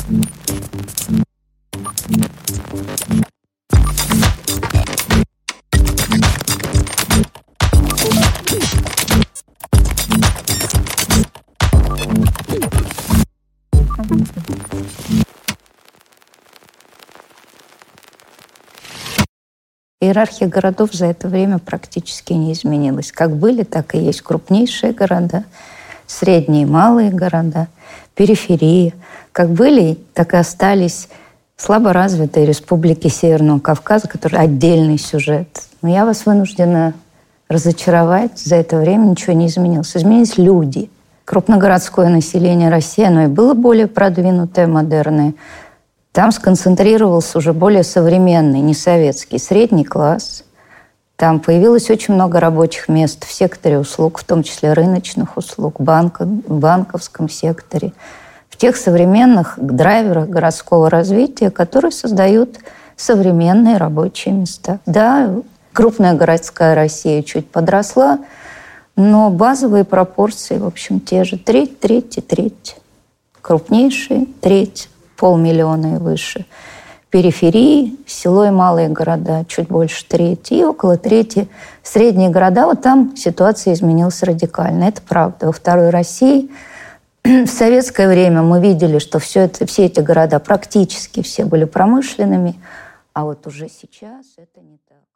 Иерархия городов за это время практически не изменилась. Как были, так и есть крупнейшие города, средние и малые города, периферии. Как были, так и остались слабо развитые республики Северного Кавказа, которые отдельный сюжет. Но я вас вынуждена разочаровать. За это время ничего не изменилось. Изменились люди. Крупногородское население России, оно и было более продвинутое, модерное. Там сконцентрировался уже более современный, не советский, средний класс. Там появилось очень много рабочих мест в секторе услуг, в том числе рыночных услуг, в банковском секторе, в тех современных драйверах городского развития, которые создают современные рабочие места. Да, крупная городская Россия чуть подросла, но базовые пропорции, в общем, те же. Треть, треть и треть. Крупнейшие – треть. 500 000 и выше. Периферии, село и малые города, чуть больше трети, и около трети средние города. Вот там ситуация изменилась радикально. Это правда. Во второй России в советское время мы видели, что все эти города практически все были промышленными, а вот уже сейчас это не так.